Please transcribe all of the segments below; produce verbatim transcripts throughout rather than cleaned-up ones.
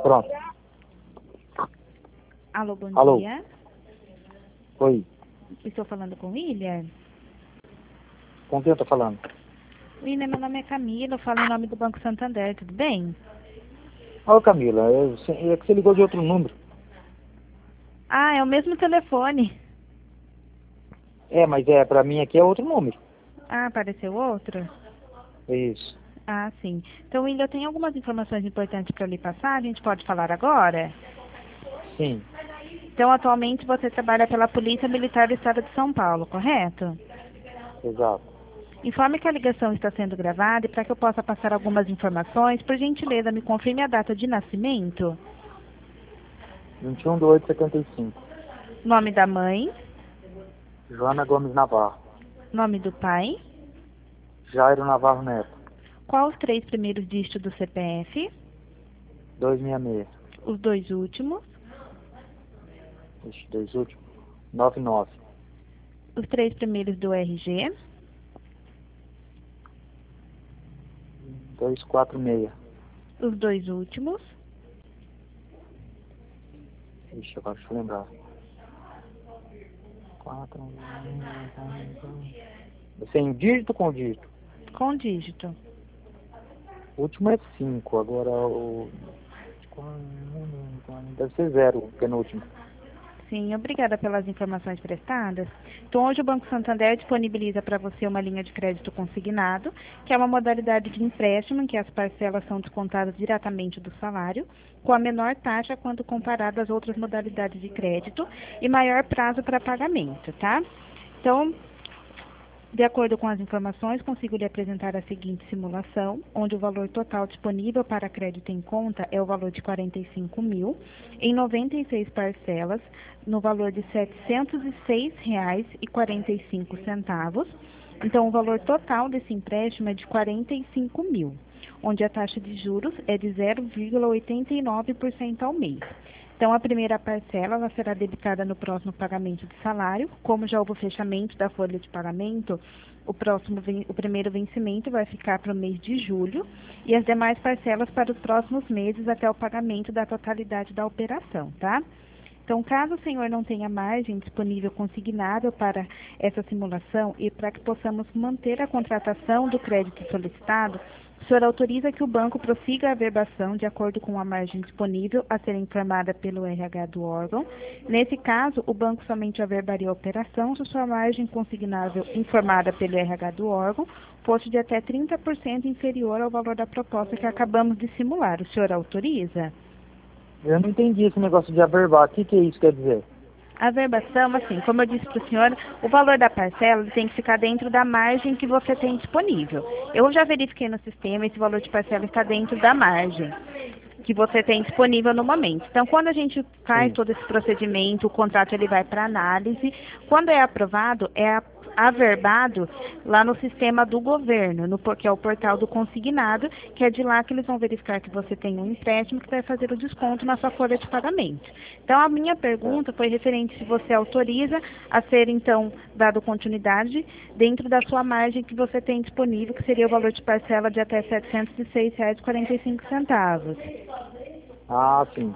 Pronto. Alô, bom Alô. dia. Oi. Estou falando com o William. Com quem eu tô falando? William, meu nome é Camila, eu falo em nome do Banco Santander, tudo bem? Ô, Camila, eu, é que você ligou de outro número. Ah, é o mesmo telefone. É, mas é, pra mim aqui é outro número. Ah, apareceu outro? Isso. Ah, sim. Então, William, eu tenho algumas informações importantes para lhe passar, a gente pode falar agora? Sim, Então, atualmente você trabalha pela Polícia Militar do Estado de São Paulo, correto? exato. Informe que a ligação está sendo gravada e para que eu possa passar algumas informações, por gentileza, me confirme a data de nascimento, vinte e um de oito de setenta e cinco. nome da mãe, Joana Gomes Navarro. nome do pai, Jairo Navarro Neto. qual os três primeiros dígitos do C P F, duzentos e sessenta e seis. os dois últimos, Ixi, dois últimos. noventa e nove. os três primeiros do R G, duzentos e quarenta e seis. os dois últimos, Ixi, agora deixa eu lembrar. quatro. Sem dígito com dígito. com dígito. O último é cinco, agora o. Deve ser zero, o penúltimo. Sim, obrigada pelas informações prestadas. Então, hoje o Banco Santander disponibiliza para você uma linha de crédito consignado, que é uma modalidade de empréstimo em que as parcelas são descontadas diretamente do salário, com a menor taxa quando comparado às outras modalidades de crédito e maior prazo para pagamento, tá? Então, de acordo com as informações, consigo lhe apresentar a seguinte simulação, onde o valor total disponível para crédito em conta é o valor de quarenta e cinco mil, em noventa e seis parcelas, no valor de setecentos e seis reais e quarenta e cinco centavos. Então, o valor total desse empréstimo é de quarenta e cinco mil, onde a taxa de juros é de zero vírgula oitenta e nove por cento ao mês. Então, a primeira parcela ela será debitada no próximo pagamento de salário. Como já houve o fechamento da folha de pagamento, o, próximo, o primeiro vencimento vai ficar para o mês de julho e as demais parcelas para os próximos meses até o pagamento da totalidade da operação, tá? Então, caso o senhor não tenha margem disponível consignável para essa simulação e para que possamos manter a contratação do crédito solicitado, o senhor autoriza que o banco prossiga a averbação de acordo com a margem disponível a ser informada pelo R H do órgão. Nesse caso, o banco somente averbaria a operação se sua margem consignável informada pelo R H do órgão fosse de até trinta por cento inferior ao valor da proposta que acabamos de simular. O senhor autoriza? Eu não entendi esse negócio de averbar. O que, que isso quer dizer? A averbação, assim, como eu disse para o senhor, o valor da parcela tem que ficar dentro da margem que você tem disponível. Eu já verifiquei no sistema, esse valor de parcela está dentro da margem que você tem disponível no momento. Então, quando a gente faz Sim. todo esse procedimento, o contrato ele vai para análise. Quando é aprovado, é averbado lá no sistema do governo, no, que é o portal do consignado, que é de lá que eles vão verificar que você tem um empréstimo que vai fazer o desconto na sua folha de pagamento. Então, a minha pergunta foi referente se você autoriza a ser, então, dado continuidade dentro da sua margem que você tem disponível, que seria o valor de parcela de até setecentos e seis reais e quarenta e cinco centavos. Ah, sim.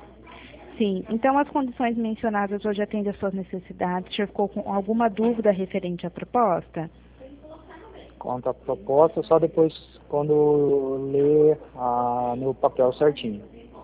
Sim, então as condições mencionadas hoje atendem às suas necessidades. O senhor ficou com alguma dúvida referente à proposta? Quanto à proposta, só depois quando ler a, no papel certinho.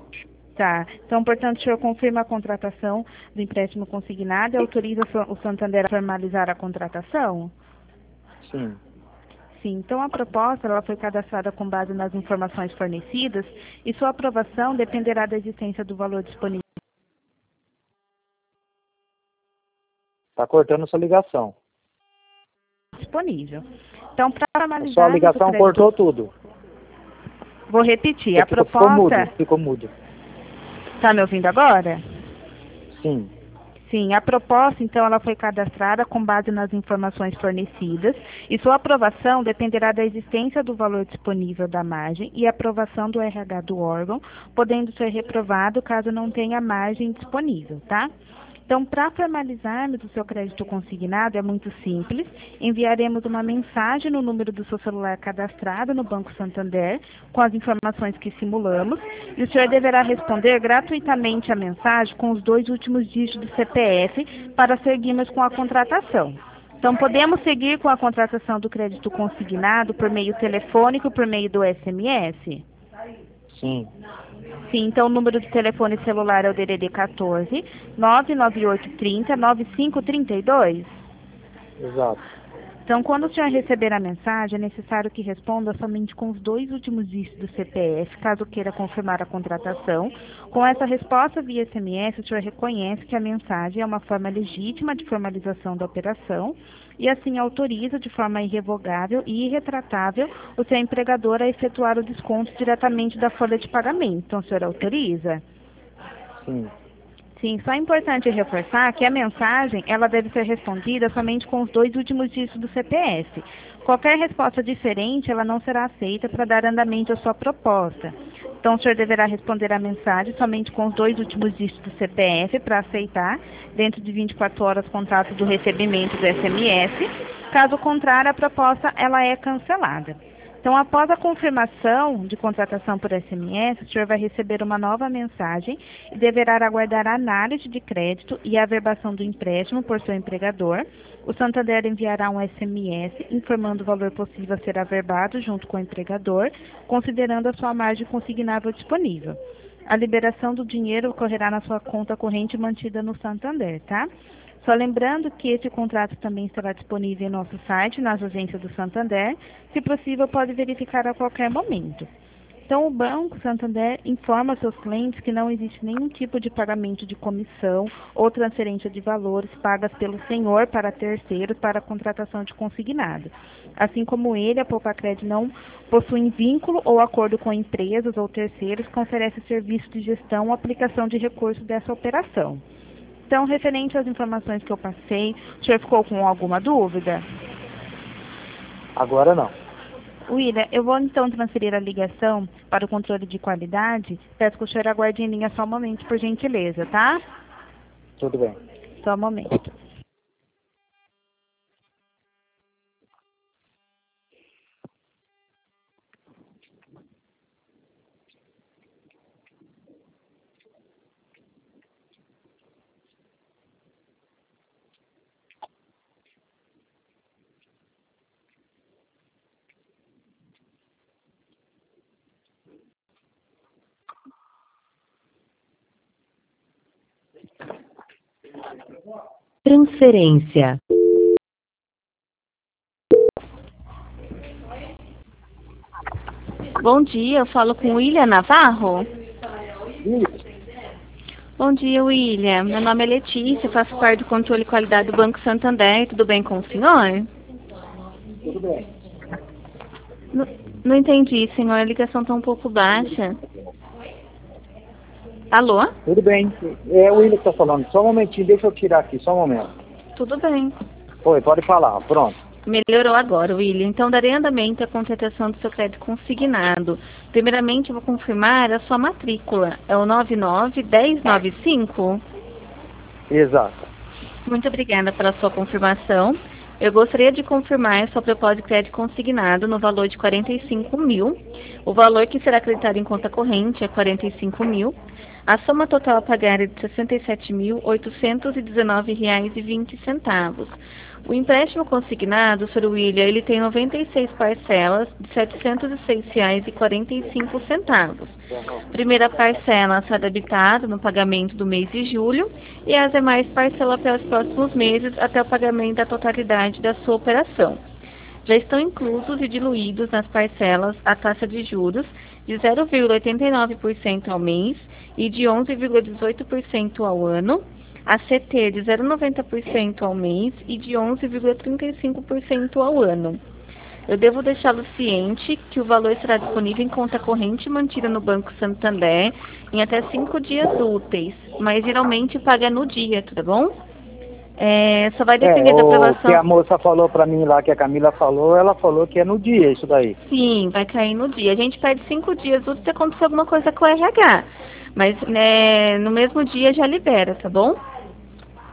Tá, então, portanto, o senhor confirma a contratação do empréstimo consignado e autoriza o Santander a formalizar a contratação? Sim. Sim, então a proposta ela foi cadastrada com base nas informações fornecidas e sua aprovação dependerá da existência do valor disponível. Tá cortando sua ligação. disponível. Então, para A formalizar... sua ligação crédito... cortou tudo. Vou repetir, Você a ficou, ficou mudo, proposta... ficou mudo. Está me ouvindo agora? Sim. Sim, a proposta, então, ela foi cadastrada com base nas informações fornecidas e sua aprovação dependerá da existência do valor disponível da margem e aprovação do R H do órgão, podendo ser reprovado caso não tenha margem disponível, tá? Então, para formalizarmos o seu crédito consignado, é muito simples. Enviaremos uma mensagem no número do seu celular cadastrado no Banco Santander, com as informações que simulamos, e o senhor deverá responder gratuitamente a mensagem com os dois últimos dígitos do C P F para seguirmos com a contratação. Então, podemos seguir com a contratação do crédito consignado por meio telefônico e por meio do S M S? Sim. Sim, então o número de telefone celular é o D D D quatorze, nove nove oito três zero, nove cinco três dois. Exato. Então, quando o senhor receber a mensagem, é necessário que responda somente com os dois últimos dígitos do C P F, caso queira confirmar a contratação. Com essa resposta via S M S, o senhor reconhece que a mensagem é uma forma legítima de formalização da operação e assim autoriza de forma irrevogável e irretratável o seu empregador a efetuar o desconto diretamente da folha de pagamento. Então, o senhor autoriza? Sim. Sim, só é importante reforçar que a mensagem ela deve ser respondida somente com os dois últimos dígitos do C P F. Qualquer resposta diferente ela não será aceita para dar andamento à sua proposta. Então, o senhor deverá responder a mensagem somente com os dois últimos dígitos do C P F para aceitar, dentro de vinte e quatro horas, contato do recebimento do S M S. Caso contrário, a proposta ela é cancelada. Então, após a confirmação de contratação por S M S, o senhor vai receber uma nova mensagem e deverá aguardar a análise de crédito e a averbação do empréstimo por seu empregador. O Santander enviará um S M S informando o valor possível a ser averbado junto com o empregador, considerando a sua margem consignável disponível. A liberação do dinheiro ocorrerá na sua conta corrente mantida no Santander, tá? Só lembrando que esse contrato também estará disponível em nosso site, nas agências do Santander. Se possível, pode verificar a qualquer momento. Então, o Banco Santander informa seus clientes que não existe nenhum tipo de pagamento de comissão ou transferência de valores pagas pelo senhor para terceiros para a contratação de consignado. Assim como ele, a Poupa-Cred não possui vínculo ou acordo com empresas ou terceiros que oferecem serviço de gestão ou aplicação de recursos dessa operação. Então, referente às informações que eu passei, o senhor ficou com alguma dúvida? Agora não. William, eu vou então transferir a ligação para o controle de qualidade. Peço que o senhor aguarde em linha só um momento, por gentileza, tá? Tudo bem. Só um momento. Transferência. Bom dia, eu falo com William Navarro. Bom dia, William. Meu nome é Letícia, faço parte do controle de qualidade do Banco Santander. Tudo bem com o senhor? Tudo bem. Não, não entendi, senhor. A ligação está um pouco baixa. Alô? Tudo bem. É o William que está falando. Só um momentinho, deixa eu tirar aqui, só um momento. Tudo bem. Oi, pode falar. Pronto. Melhorou agora, William. Então, darei andamento à contratação do seu crédito consignado. Primeiramente, eu vou confirmar a sua matrícula. É o nove nove um zero nove cinco? Exato. Muito obrigada pela sua confirmação. Eu gostaria de confirmar sua proposta de crédito consignado no valor de quarenta e cinco mil. O valor que será acreditado em conta corrente é quarenta e cinco mil. A soma total a pagar é de sessenta e sete mil, oitocentos e dezenove reais e vinte centavos. O empréstimo consignado, senhor William, ele tem noventa e seis parcelas de setecentos e seis reais e quarenta e cinco centavos. Primeira parcela será debitada no pagamento do mês de julho e as demais parcelas para os próximos meses até o pagamento da totalidade da sua operação. Já estão inclusos e diluídos nas parcelas a taxa de juros de zero vírgula oitenta e nove por cento ao mês e de onze vírgula dezoito por cento ao ano, a C T de zero vírgula noventa por cento ao mês e de onze vírgula trinta e cinco por cento ao ano. Eu devo deixá-lo ciente que o valor será disponível em conta corrente mantida no Banco Santander em até cinco dias úteis, mas geralmente paga no dia, tá bom? É, só vai depender é, da o aprovação. que a moça falou para mim lá, que a Camila falou, ela falou que é no dia isso daí. Sim, vai cair no dia. A gente pede cinco dias úteis se acontecer alguma coisa com o R H. Mas né, no mesmo dia já libera, tá bom?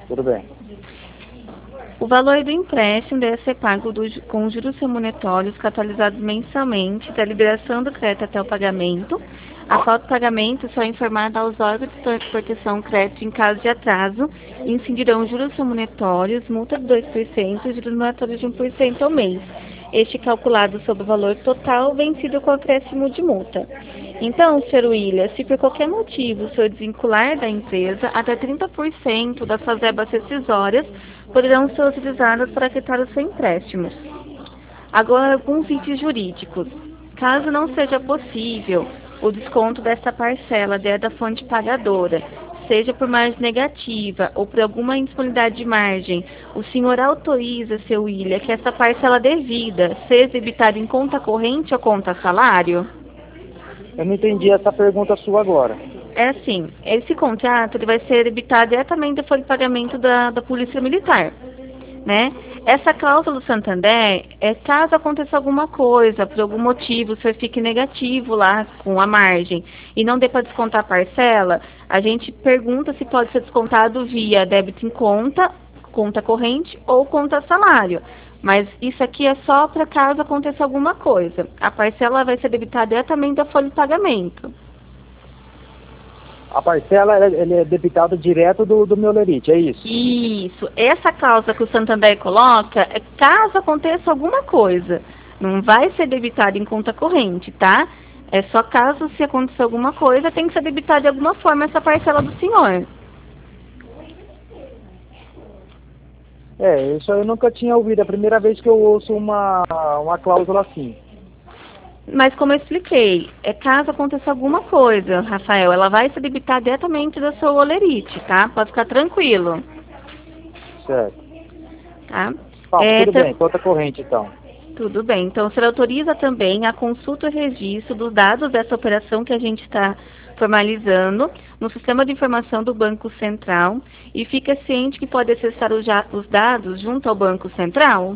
Tudo bem. O valor do empréstimo deve ser pago do, com juros remuneratórios atualizados mensalmente da liberação do crédito até o pagamento. A falta de pagamento só é informada aos órgãos de proteção do crédito em caso de atraso e incidirão juros remuneratórios, multa de dois por cento e juros moratórios de um por cento ao mês. Este calculado sobre o valor total vencido com acréscimo de multa. Então, senhor William, se por qualquer motivo o senhor desvincular da empresa, até trinta por cento das suas verbas rescisórias poderão ser utilizadas para quitar o seu empréstimo. Agora, alguns itens jurídicos. Caso não seja possível o desconto desta parcela da fonte pagadora, seja por margem negativa ou por alguma indisponibilidade de margem, o senhor autoriza, seu William, que essa parcela devida seja debitada em conta corrente ou conta salário? Eu não entendi essa pergunta sua agora. É assim, esse contrato ele vai ser debitado diretamente da folha de pagamento da, da Polícia Militar, né? Essa cláusula do Santander é caso aconteça alguma coisa, por algum motivo, o senhor fique negativo lá com a margem e não dê para descontar a parcela, a gente pergunta se pode ser descontado via débito em conta, conta corrente ou conta salário. Mas isso aqui é só para caso aconteça alguma coisa. A parcela vai ser debitada diretamente da folha de pagamento. A parcela ela, ela é debitada direto do, do meu lerite, é isso? Isso. Essa cláusula que o Santander coloca é caso aconteça alguma coisa. Não vai ser debitada em conta corrente, tá? É só caso se acontecer alguma coisa, tem que ser debitada de alguma forma essa parcela do senhor. É, isso eu nunca tinha ouvido. É a primeira vez que eu ouço uma, uma cláusula assim. Mas como eu expliquei, é caso aconteça alguma coisa, Rafael, ela vai se debitar diretamente da sua olerite, tá? Pode ficar tranquilo. Certo. Tá? Tá, é, tudo tá... bem, conta corrente então. Tudo bem. Então, você autoriza também a consulta e registro dos dados dessa operação que a gente está formalizando no sistema de informação do Banco Central e fica ciente que pode acessar os, os dados junto ao Banco Central?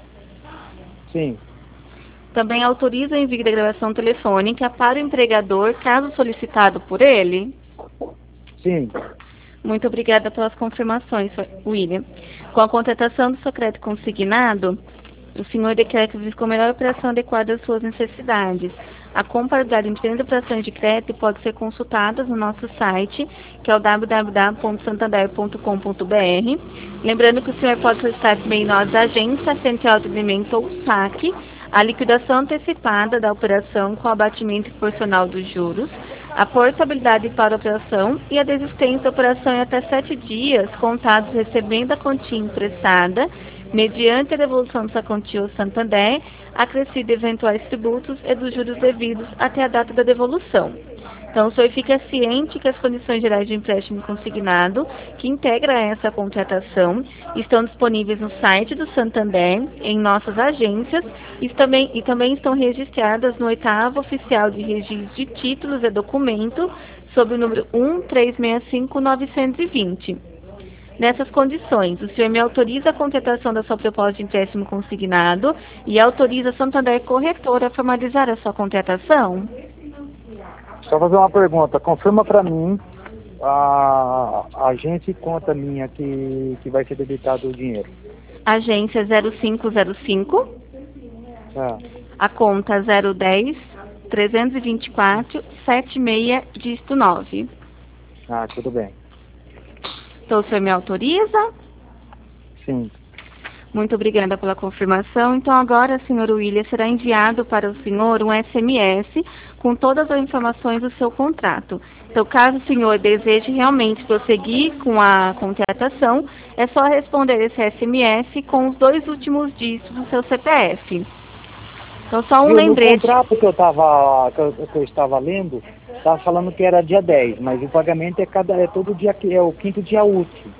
Sim. Também autoriza o envio da gravação telefônica para o empregador, caso solicitado por ele? Sim. Muito obrigada pelas confirmações, William. Com a contratação do seu crédito consignado, o senhor declara que buscou a melhor operação adequada às suas necessidades. A comparabilidade entre diferentes operações de crédito pode ser consultada no nosso site, que é o w w w ponto santander ponto com ponto b r. Lembrando que o senhor pode solicitar também em nossas agências, Central de Atendimento ou S A C, a liquidação antecipada da operação com abatimento proporcional dos juros, a portabilidade para a operação e a desistência da operação em até sete dias, contados recebendo a quantia emprestada, mediante a devolução dessa quantia ao Santander, acrescido eventuais tributos e dos juros devidos até a data da devolução. Então, o senhor fica ciente que as condições gerais de empréstimo consignado, que integra essa contratação, estão disponíveis no site do Santander, em nossas agências, e também, e também estão registradas no oitavo oficial de registro de títulos e documentos, sob o número um três seis cinco nove dois zero. Nessas condições, o senhor me autoriza a contratação da sua proposta de empréstimo consignado e autoriza a Santander Corretora a formalizar a sua contratação? Só fazer uma pergunta. Confirma para mim a, a agência e conta minha que, que vai ser debitado o dinheiro. Agência zero cinco zero cinco. É. A conta zero dez, trezentos e vinte e quatro, setenta e seis, dígito nove. Ah, tudo bem. Então, o senhor me autoriza? Sim. Muito obrigada pela confirmação. Então, agora, senhor William, será enviado para o senhor um S M S com todas as informações do seu contrato. Então, caso o senhor deseje realmente prosseguir com a contratação, é só responder esse S M S com os dois últimos dígitos do seu C P F. Então, só um Viu, lembrete. No contrato que eu, tava, que eu, que eu estava lendo, estava falando que era dia dez, mas o pagamento é, cada, é todo dia, é o quinto dia útil.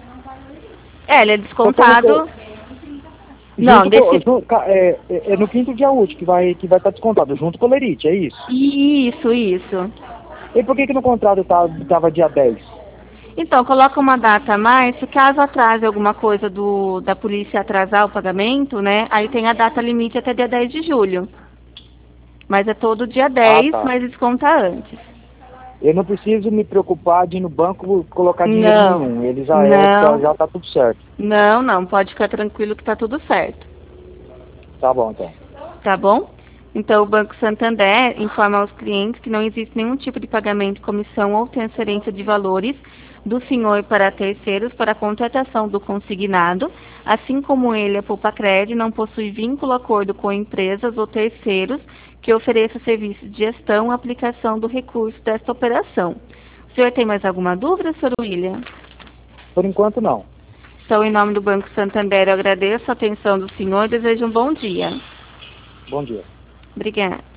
É, ele é descontado... Não, Não, desse... desse... é, é, é no quinto dia útil que vai que vai estar descontado, junto com o lerite, é isso? Isso, isso. E por que que no contrato estava dia dez? Então, coloca uma data a mais, se caso atrase alguma coisa do, da polícia atrasar o pagamento, né, aí tem a data limite até dia dez de julho. Mas é todo dia dez, Ah, tá. mas desconta antes. Eu não preciso me preocupar de ir no banco colocar dinheiro Não, nenhum. Ele já não. é, já tá tudo certo. Não, não, pode ficar tranquilo que tá tudo certo. Tá bom, então. Tá bom? Então, o Banco Santander informa aos clientes que não existe nenhum tipo de pagamento, comissão ou transferência de valores do senhor para terceiros para a contratação do consignado, assim como ele, a Poupa-Cred, não possui vínculo, acordo com empresas ou terceiros que ofereçam serviços de gestão ou aplicação do recurso desta operação. O senhor tem mais alguma dúvida, senhor William? Por enquanto, não. Então, em nome do Banco Santander, eu agradeço a atenção do senhor e desejo um bom dia. Bom dia. Obrigada.